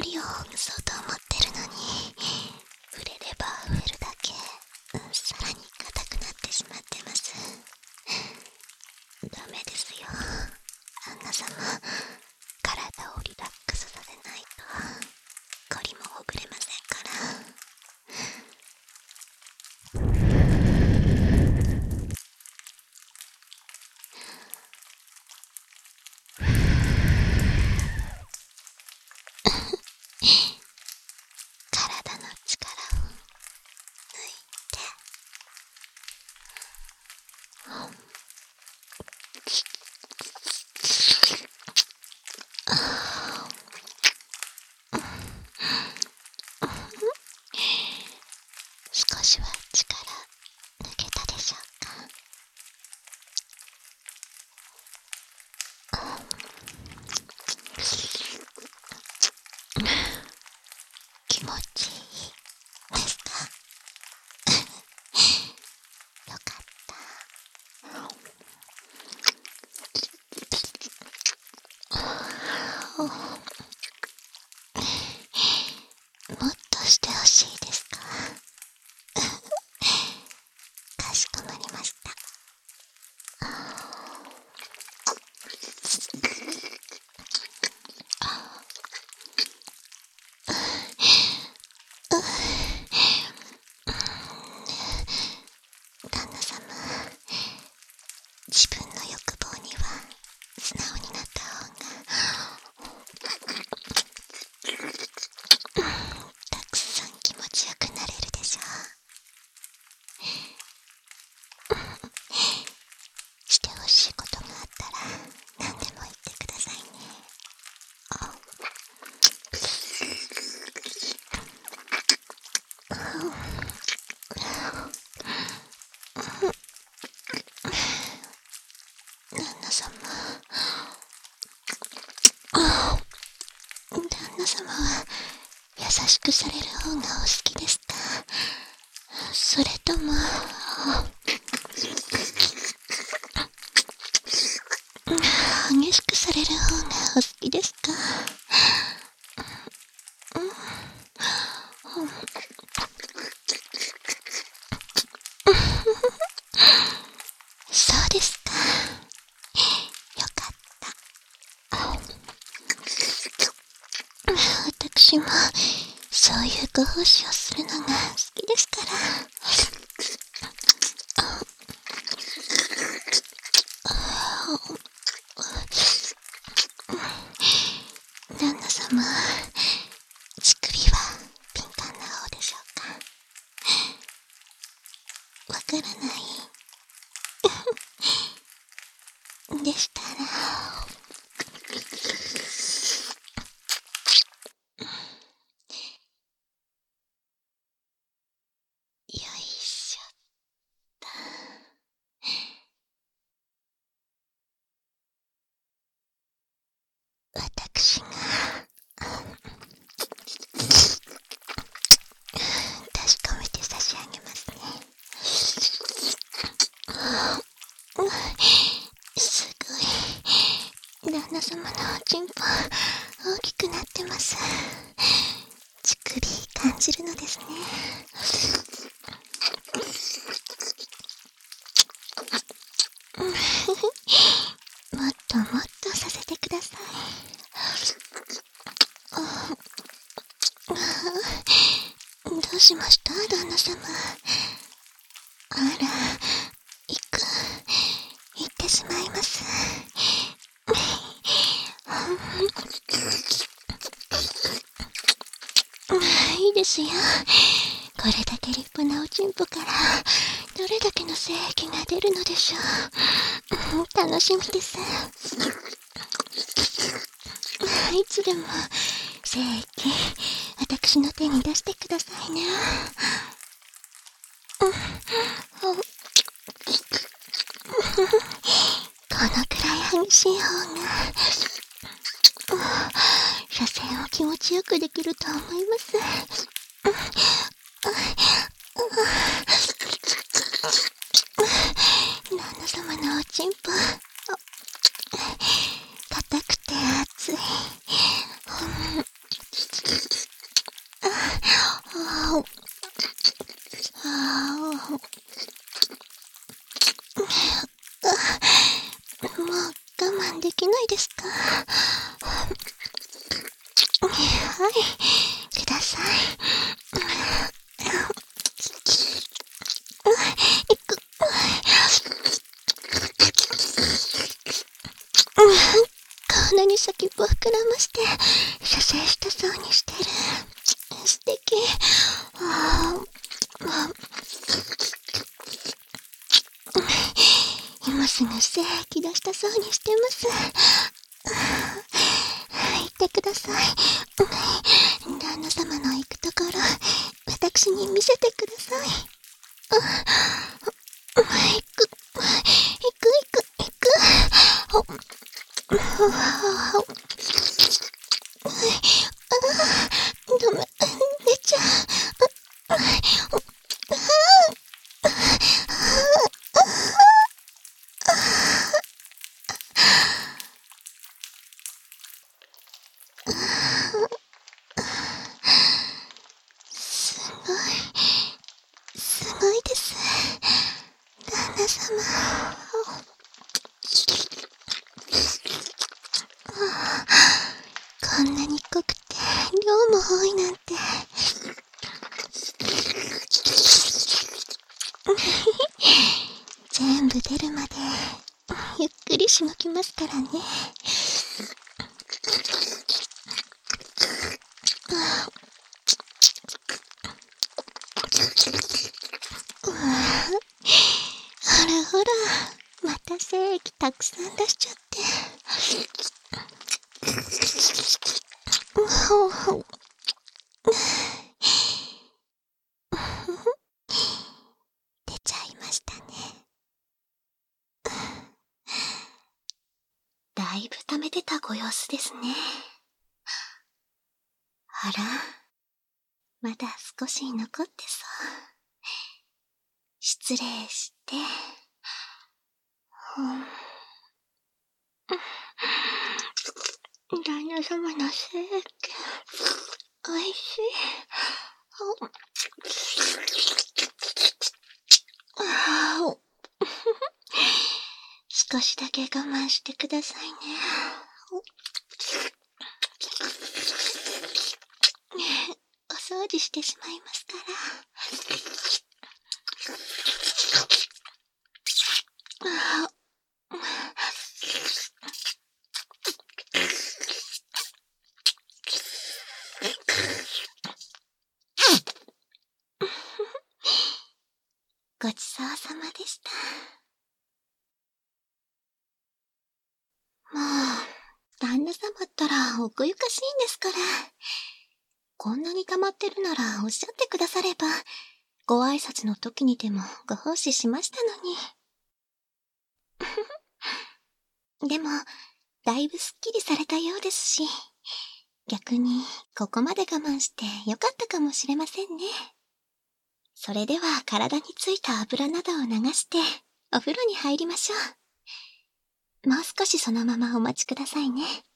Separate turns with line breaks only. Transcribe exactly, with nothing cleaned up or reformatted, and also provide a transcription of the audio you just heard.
りをほぐそうと思ってるのに、触れれば触れるだけ、うん、さらに硬くなってしまってます。ダメですよ、旦那様。体をリラックスさせないと、こりもほぐれませんから。体の力を抜いて、少しは力抜けたでしょうか。気持ちいいですか？よかった。もっとしてほしいですか？かしこまりました。旦那様、自分の欲望には素直になった方がたくさん気持ちよくなれるでしょう。してほしいことがあったら何でも言ってくださいね。旦那様、旦那様は優しくされる方がお好きですか？それとも激しくされる方がお好きですか？そうですか。よかった。私もそういうご奉仕をするのが好きですから。旦那様、乳首は敏感な方でしょうか？わからないでしたら、よいしょっと。私が確かめて差し上げますね。すごい、旦那様のおちんぽ大きくなってます。乳首感じるのですね。もっともっとさせてください。どうしました、旦那様。あら、いく、行ってしまいます。いいですよ。これだけ立派なおちんぽからどれだけの精液が出るのでしょう。楽しみです。いつでも精液、私の手に出してくださいね。このくらい激しい方が射精を気持ちよくできると思います。旦那様のおちんぽ、硬くて熱い、 ああ、もう我慢できないですか？はい、ください。いく。こんなに先っぽ膨らまして射精したそうにしてる。素敵。ああ、今すぐ精液出したそうにしてます。言ってください。旦那様の行くところ、私に見せてください。行く、行く、行く、行く。ダメ、出ちゃう。すごい、すごいです。旦那様。こんなに濃くて量も多いなんて。全部出るまでゆっくりしごきますからね。ほらほら、また精液たくさん出しちゃって。ほうほう。出ちゃいましたね。だいぶ溜めてたご様子ですね。あら、まだ少し残ってそう。失礼して。旦那様の精液、おいしい。あ少しだけ我慢してくださいね。お掃除してしまいますから。ごちそうさまでした。もう、旦那様ったら奥ゆかしいんですから。こんなに溜まってるならおっしゃってくだされば、ご挨拶の時にでもご奉仕しましたのに。でも、だいぶすっきりされたようですし、逆にここまで我慢してよかったかもしれませんね。それでは体についた油などを流してお風呂に入りましょう。もう少しそのままお待ちくださいね。